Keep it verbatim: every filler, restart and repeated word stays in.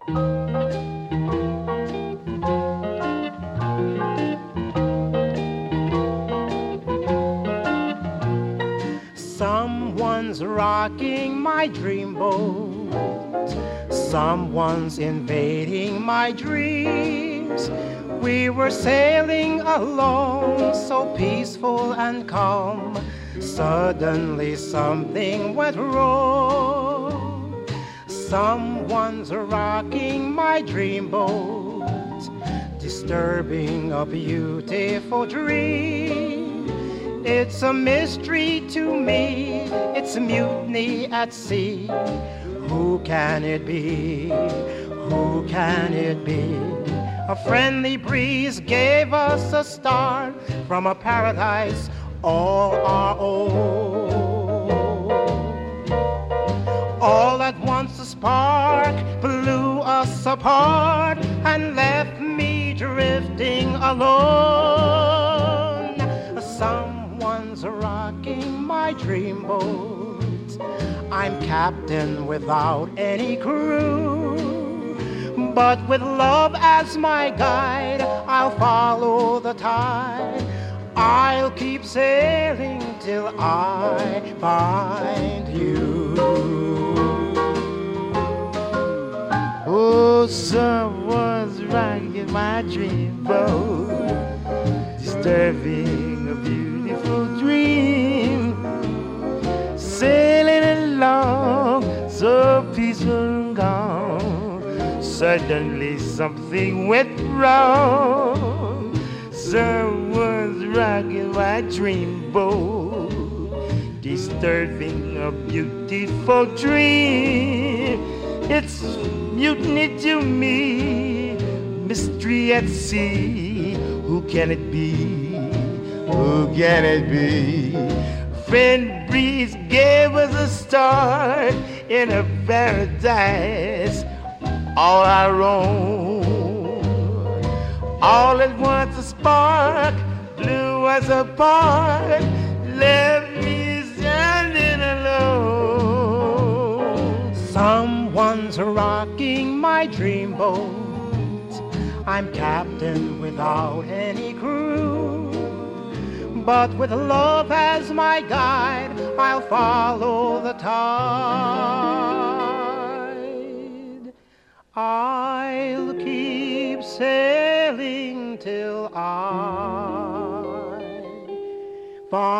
Someone's rocking my dreamboat. Someone's invading my dreams. We were sailing along, so peaceful and calm. Suddenly something went wrong. Someone's rocking my dreamboat, disturbing a beautiful dream. It's a mystery to me, it's a mutiny at sea. Who can it be? Who can it be? A friendly breeze gave us a start from a paradise all our own. All at once a spark blew us apart and left me drifting alone. Someone's rocking my dreamboat. I'm captain without any crew, but with love as my guide, I'll follow the tide. I'll keep sailing till I find you. Oh, someone's rocking my dreamboat, disturbing a beautiful dream. Sailing along, so peaceful and calm. Suddenly something went wrong. Someone's rocking my dreamboat, disturbing a beautiful dream. It's mutiny to me, mystery at sea. Who can it be? Who can it be? Friend breeze gave us a start in a paradise all our own. All at once a spark blew us apart, left me standing alone. Someone's rocking my dreamboat. I'm captain without any crew, but with love as my guide, I'll follow the tide. I'll keep sailing till I find